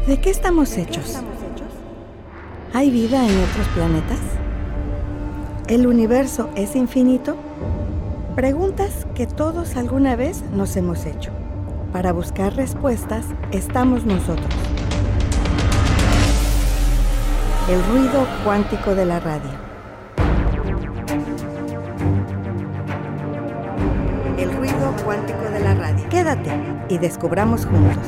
¿De qué estamos hechos? ¿Hay vida en otros planetas? ¿El universo es infinito? Preguntas que todos alguna vez nos hemos hecho. Para buscar respuestas estamos nosotros. El ruido cuántico de la radio. El ruido cuántico de la radio. Quédate y descubramos juntos.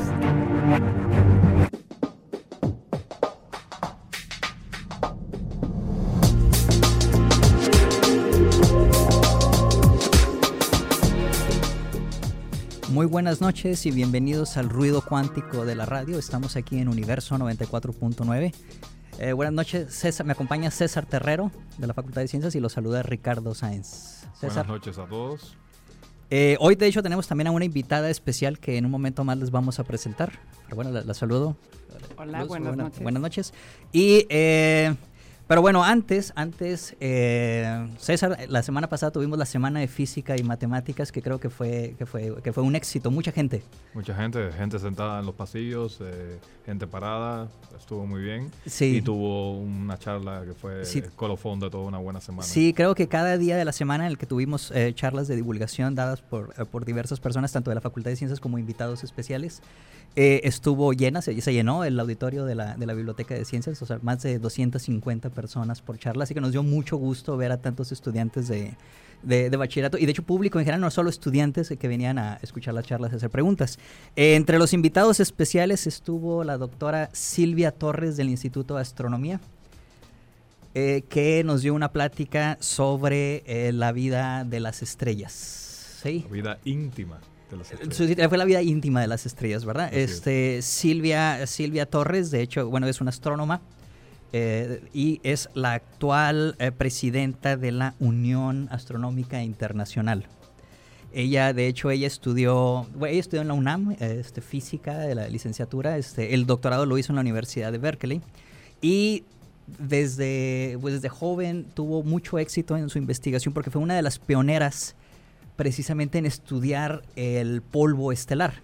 Muy buenas noches y bienvenidos al ruido cuántico de la radio. Estamos aquí en Universo 94.9. Buenas noches, César. Me acompaña César Terrero de la Facultad de Ciencias y lo saluda Ricardo Sáenz. César. Buenas noches a todos. Hoy de hecho tenemos también a una invitada especial que en un momento más les vamos a presentar. Pero bueno, la saludo. Hola, buenas noches. Buenas noches. Y pero bueno, antes César, la semana pasada tuvimos la semana de física y matemáticas que creo que fue un éxito. Mucha gente Sentada en los pasillos, gente parada, estuvo muy bien. Sí. Y tuvo una charla que fue colofón de toda una buena semana. Sí, creo que cada día de la semana en el que tuvimos charlas de divulgación dadas por diversas personas, tanto de la Facultad de Ciencias como invitados especiales, estuvo llena, se llenó el auditorio de la Biblioteca de Ciencias, o sea, más de 250 personas por charla, así que nos dio mucho gusto ver a tantos estudiantes de bachillerato y de hecho público en general, no solo estudiantes que venían a escuchar las charlas y hacer preguntas. Entre los invitados especiales estuvo la doctora Silvia Torres del Instituto de Astronomía, que nos dio una plática sobre la vida de las estrellas. ¿Sí? La vida íntima de las estrellas. Su título fue la vida íntima de las estrellas, ¿verdad? Silvia Torres, de hecho, bueno, es una astrónoma y es la actual presidenta de la Unión Astronómica Internacional. Ella estudió en la UNAM, física de la licenciatura, el doctorado lo hizo en la Universidad de Berkeley y desde joven tuvo mucho éxito en su investigación porque fue una de las pioneras precisamente en estudiar el polvo estelar.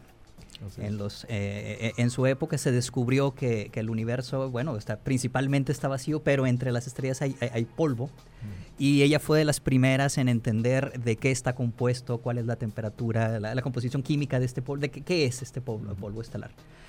En su época se descubrió que el universo, bueno, principalmente está vacío, pero entre las estrellas hay polvo. Y ella fue de las primeras en entender de qué está compuesto, cuál es la temperatura, la composición química de este polvo, de qué es este polvo estelar.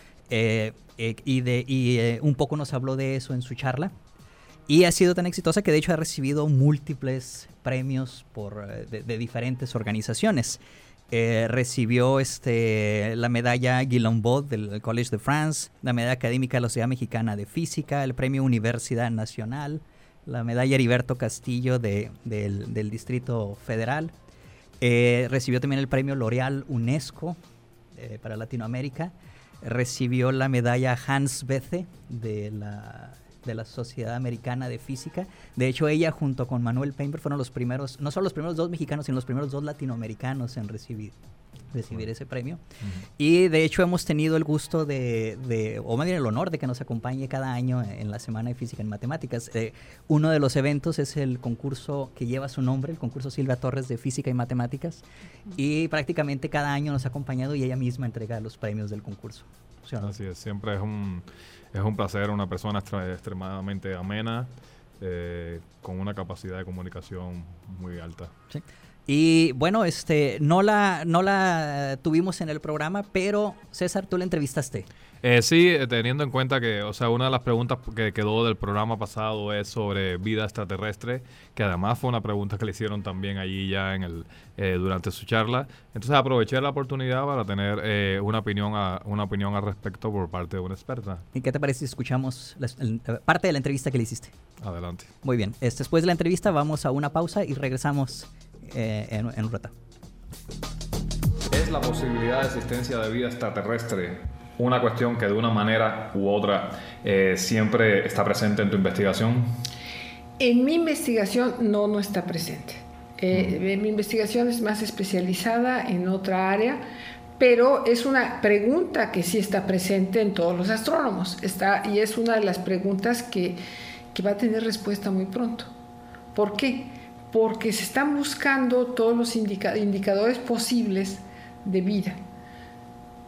Un poco nos habló de eso en su charla. Y ha sido tan exitosa que de hecho ha recibido múltiples premios de diferentes organizaciones. Recibió la medalla Guillain-Barré del Collège de France, la medalla académica de la Sociedad Mexicana de Física, el premio Universidad Nacional, la medalla Heriberto Castillo del Distrito Federal. Recibió también el premio L'Oréal UNESCO para Latinoamérica. Recibió la medalla Hans Bethe de la Sociedad Americana de Física. De hecho, ella junto con Manuel Painberg fueron los primeros, no solo los primeros dos mexicanos, sino los primeros dos latinoamericanos en recibir ese premio. Y de hecho hemos tenido el gusto o más bien el honor de que nos acompañe cada año en la Semana de Física y Matemáticas. Uno de los eventos es el concurso que lleva su nombre, el concurso Silvia Torres de Física y Matemáticas, y prácticamente cada año nos ha acompañado y ella misma entrega los premios del concurso. ¿Sí o no? Así es, siempre es un placer, una persona extremadamente amena, con una capacidad de comunicación muy alta. Sí. Y bueno, no la tuvimos en el programa, pero César, tú la entrevistaste. Sí, teniendo en cuenta que, o sea, una de las preguntas que quedó del programa pasado es sobre vida extraterrestre, que además fue una pregunta que le hicieron también allí ya durante su charla. Entonces aproveché la oportunidad para tener una opinión al respecto por parte de una experta. ¿Y qué te parece si escuchamos parte de la entrevista que le hiciste? Adelante. Muy bien. Después de la entrevista vamos a una pausa y regresamos en un rato. ¿Es la posibilidad de existencia de vida extraterrestre una cuestión que de una manera u otra siempre está presente en tu investigación? En mi investigación no está presente. Mi investigación es más especializada en otra área, pero es una pregunta que sí está presente en todos los astrónomos. Y es una de las preguntas que va a tener respuesta muy pronto. ¿Por qué? Porque se están buscando todos los indicadores posibles de vida.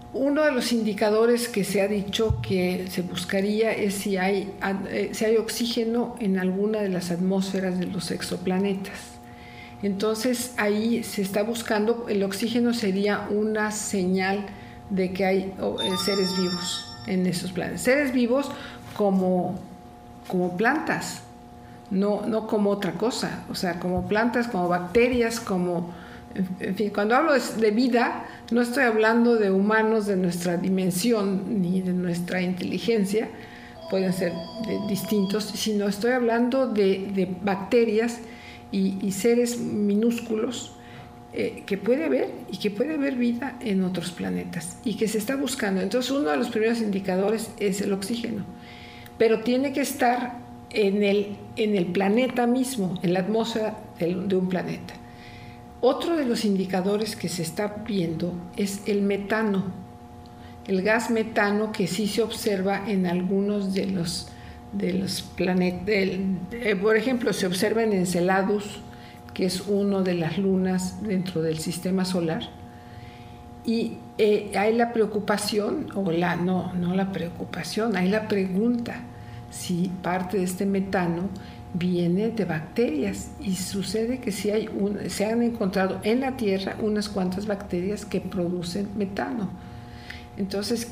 Uno de los indicadores que se ha dicho que se buscaría es si hay oxígeno en alguna de las atmósferas de los exoplanetas. Entonces ahí se está buscando, el oxígeno sería una señal de que hay seres vivos en esos planetas. Seres vivos como plantas, no como otra cosa, o sea, como plantas, como bacterias, como... En fin, cuando hablo de vida, no estoy hablando de humanos de nuestra dimensión ni de nuestra inteligencia, pueden ser distintos, sino estoy hablando de bacterias y seres minúsculos que puede haber vida en otros planetas y que se está buscando. Entonces, uno de los primeros indicadores es el oxígeno, pero tiene que estar en el planeta mismo, en la atmósfera de un planeta. Otro de los indicadores que se está viendo es el metano, el gas metano, que sí se observa en algunos de los planetas. Por ejemplo, se observa en Enceladus, que es una de las lunas dentro del sistema solar, y hay la preocupación, no la preocupación, hay la pregunta si parte de este metano viene de bacterias, y sucede que sí se han encontrado en la Tierra unas cuantas bacterias que producen metano. Entonces,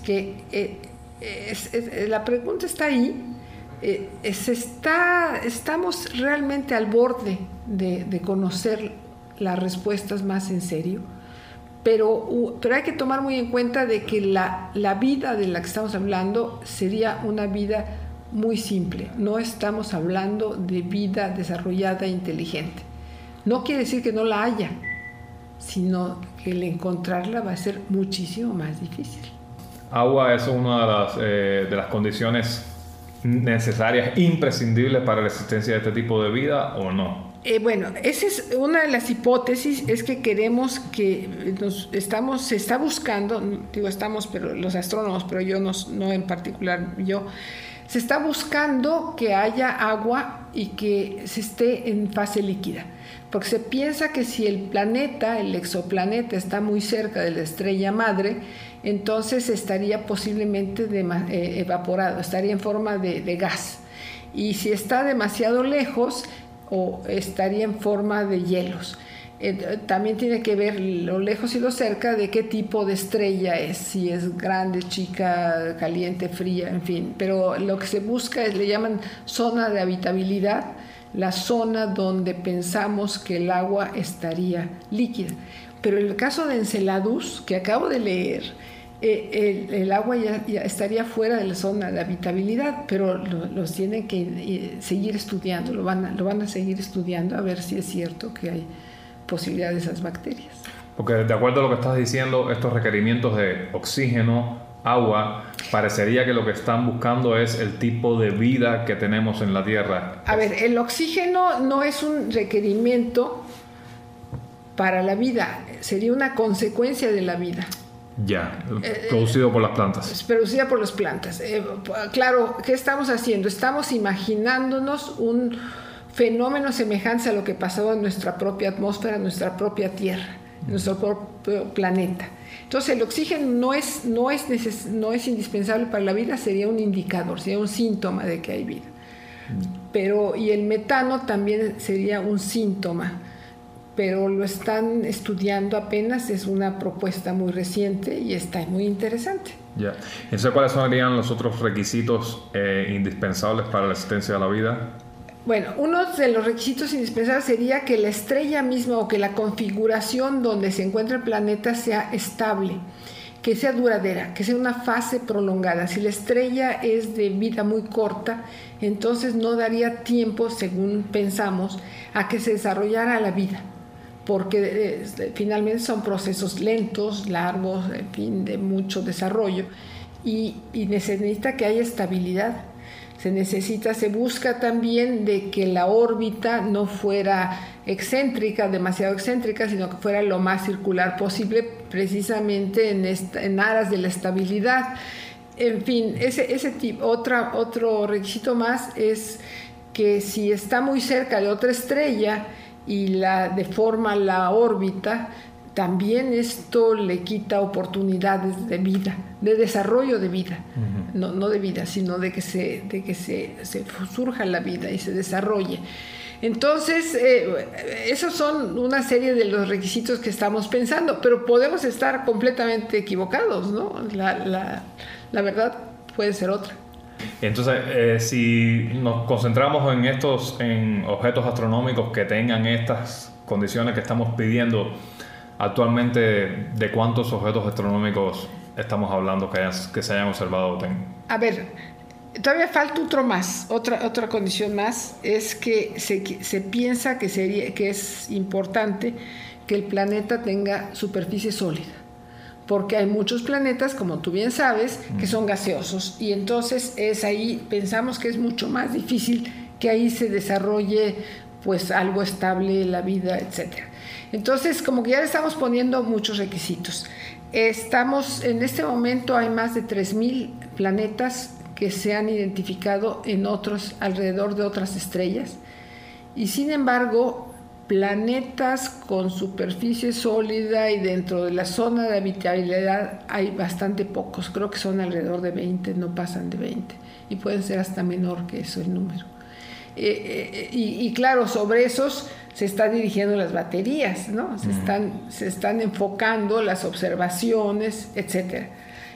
la pregunta está ahí. Estamos realmente al borde de conocer las respuestas más en serio, pero hay que tomar muy en cuenta de que la vida de la que estamos hablando sería una vida muy simple. No estamos hablando de vida desarrollada e inteligente. No quiere decir que no la haya, sino que el encontrarla va a ser muchísimo más difícil. Agua es una de las condiciones necesarias, imprescindibles para la existencia de este tipo de vida, ¿o no? Bueno, esa es una de las hipótesis, es que queremos que se está buscando, pero los astrónomos, pero yo no en particular, se está buscando que haya agua y que se esté en fase líquida, porque se piensa que si el exoplaneta está muy cerca de la estrella madre, entonces estaría posiblemente evaporado, estaría en forma de gas, y si está demasiado lejos, o estaría en forma de hielos. También tiene que ver lo lejos y lo cerca de qué tipo de estrella es, si es grande, chica, caliente, fría, en fin. Pero lo que se busca le llaman zona de habitabilidad, la zona donde pensamos que el agua estaría líquida. Pero en el caso de Enceladus, que acabo de leer, el agua ya estaría fuera de la zona de habitabilidad, pero los tienen que seguir estudiando, lo van a seguir estudiando a ver si es cierto que hay posibilidad de esas bacterias. Porque de acuerdo a lo que estás diciendo, estos requerimientos de oxígeno, agua, parecería que lo que están buscando es el tipo de vida que tenemos en la Tierra. A ver, el oxígeno no es un requerimiento para la vida, sería una consecuencia de la vida. Ya, producido por las plantas. Es producida por las plantas. Claro, ¿qué estamos haciendo? Estamos imaginándonos un fenómeno semejante a lo que pasó en nuestra propia atmósfera, en nuestra propia Tierra, en nuestro propio planeta. Entonces, el oxígeno no es indispensable para la vida, sería un indicador, sería un síntoma de que hay vida. Y el metano también sería un síntoma, pero lo están estudiando apenas, es una propuesta muy reciente y está muy interesante. Ya. Entonces, ¿cuáles serían los otros requisitos indispensables para la existencia de la vida? Bueno, uno de los requisitos indispensables sería que la estrella misma o que la configuración donde se encuentra el planeta sea estable, que sea duradera, que sea una fase prolongada. Si la estrella es de vida muy corta, entonces no daría tiempo, según pensamos, a que se desarrollara la vida, porque finalmente son procesos lentos, largos, en fin, de mucho desarrollo, y necesita que haya estabilidad. Se busca también de que la órbita no fuera demasiado excéntrica, sino que fuera lo más circular posible, precisamente en aras de la estabilidad. En fin, ese tipo. Otro requisito más es que si está muy cerca de otra estrella y la deforma la órbita, también esto le quita oportunidades de vida, de desarrollo de vida, no de vida, sino de que se surja la vida y se desarrolle. Entonces, esos son una serie de los requisitos que estamos pensando, pero podemos estar completamente equivocados, ¿no? La verdad puede ser otra. Entonces, si nos concentramos en objetos astronómicos que tengan estas condiciones que estamos pidiendo actualmente, ¿de cuántos objetos astronómicos estamos hablando que se hayan observado? A ver, todavía falta otra condición más, es que se piensa que es importante que el planeta tenga superficie sólida, porque hay muchos planetas, como tú bien sabes, que son gaseosos, y entonces pensamos que es mucho más difícil que ahí se desarrolle pues algo estable, la vida, etcétera. Entonces, como que ya le estamos poniendo muchos requisitos. En este momento hay más de 3,000 planetas que se han identificado alrededor de otras estrellas, y sin embargo, planetas con superficie sólida y dentro de la zona de habitabilidad hay bastante pocos, creo que son alrededor de 20, no pasan de 20, y pueden ser hasta menor que eso el número. Y claro, sobre esos se están dirigiendo las baterías, ¿no? Se están enfocando las observaciones, etcétera.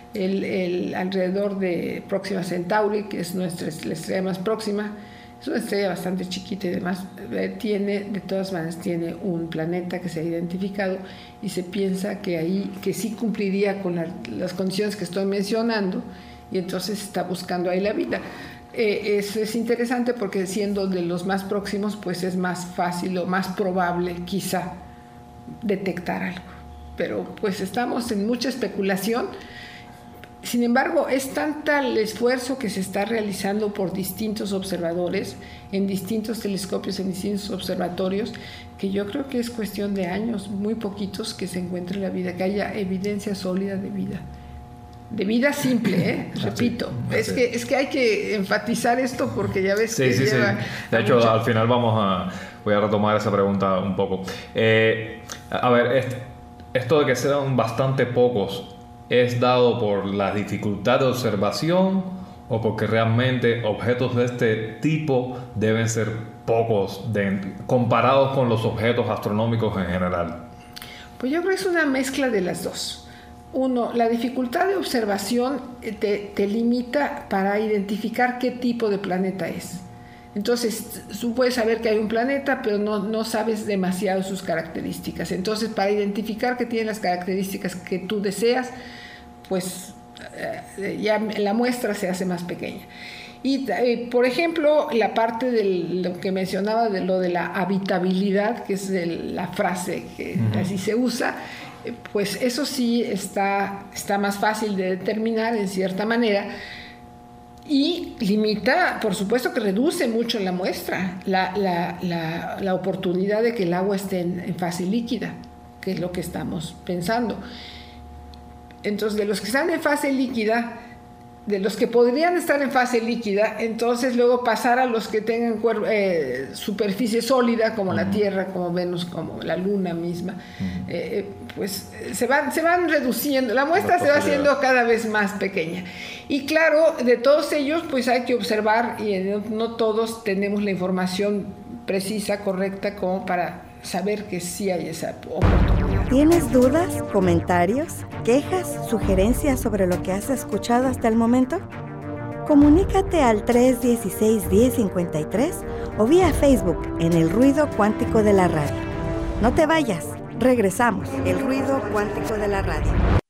Alrededor de Próxima Centauri, que es la estrella más próxima, es una estrella bastante chiquita y demás, de todas maneras tiene un planeta que se ha identificado, y se piensa que sí cumpliría con las condiciones que estoy mencionando, y entonces está buscando ahí la vida. Eso es interesante porque siendo de los más próximos, pues es más fácil o más probable quizá detectar algo. Pero pues estamos en mucha especulación. Sin embargo, es tanta el esfuerzo que se está realizando por distintos observadores, en distintos telescopios, en distintos observatorios, que yo creo que es cuestión de años, muy poquitos, que se encuentre la vida, que haya evidencia sólida de vida. De vida simple, repito. Es que hay que enfatizar esto porque ya ves que lleva... Sí. De hecho, al final voy a retomar esa pregunta un poco. A ver, esto de que sean bastante pocos, ¿es dado por la dificultad de observación o porque realmente objetos de este tipo deben ser pocos comparados con los objetos astronómicos en general? Pues yo creo que es una mezcla de las dos. Uno, la dificultad de observación te limita para identificar qué tipo de planeta es. Entonces, tú puedes saber que hay un planeta, pero no sabes demasiado sus características. Entonces, para identificar que tiene las características que tú deseas, pues ya la muestra se hace más pequeña. Y, por ejemplo, la parte de lo que mencionaba de lo de la habitabilidad, que es la frase que así se usa, pues eso sí está más fácil de determinar en cierta manera, y limita, por supuesto que reduce mucho la muestra, la oportunidad de que el agua esté en fase líquida, que es lo que estamos pensando. Entonces, de los que están en fase líquida, de los que podrían estar en fase líquida, entonces luego pasar a los que tengan superficie sólida, como la Tierra, como Venus, como la Luna misma, pues se van reduciendo, la muestra se va haciendo cada vez más pequeña. Y claro, de todos ellos, pues hay que observar, y no todos tenemos la información precisa, correcta, como para saber que sí hay esa oportunidad. ¿Tienes dudas, comentarios, quejas, sugerencias sobre lo que has escuchado hasta el momento? Comunícate al 316-1053 o vía Facebook en El Ruido Cuántico de la Radio. No te vayas, regresamos. El Ruido Cuántico de la Radio.